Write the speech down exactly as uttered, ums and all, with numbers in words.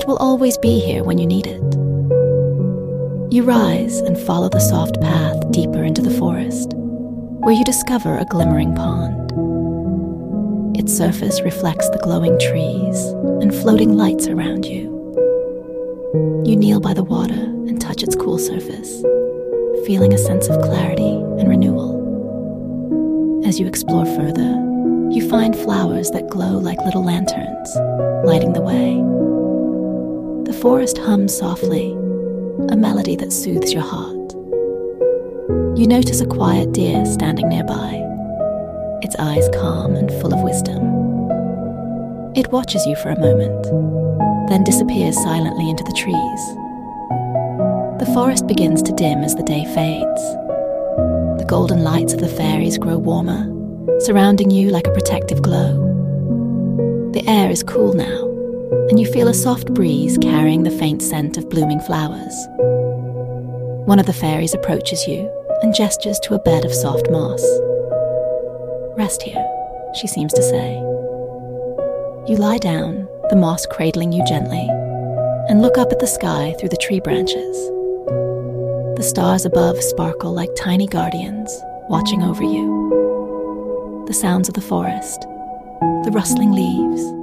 will always be here when you need it. You rise and follow the soft path deeper into the forest, where you discover a glimmering pond. Its surface reflects the glowing trees and floating lights around you. You kneel by the water and touch its cool surface, feeling a sense of clarity and renewal. As you explore further, you find flowers that glow like little lanterns, lighting the way. The forest hums softly, a melody that soothes your heart. You notice a quiet deer standing nearby, its eyes calm and full of wisdom. It watches you for a moment, then disappears silently into the trees. The forest begins to dim as the day fades. The golden lights of the fairies grow warmer, surrounding you like a protective glow. The air is cool now, and you feel a soft breeze carrying the faint scent of blooming flowers. One of the fairies approaches you and gestures to a bed of soft moss. "Rest here," she seems to say. You lie down, the moss cradling you gently, and look up at the sky through the tree branches. The stars above sparkle like tiny guardians, watching over you. The sounds of the forest, the rustling leaves,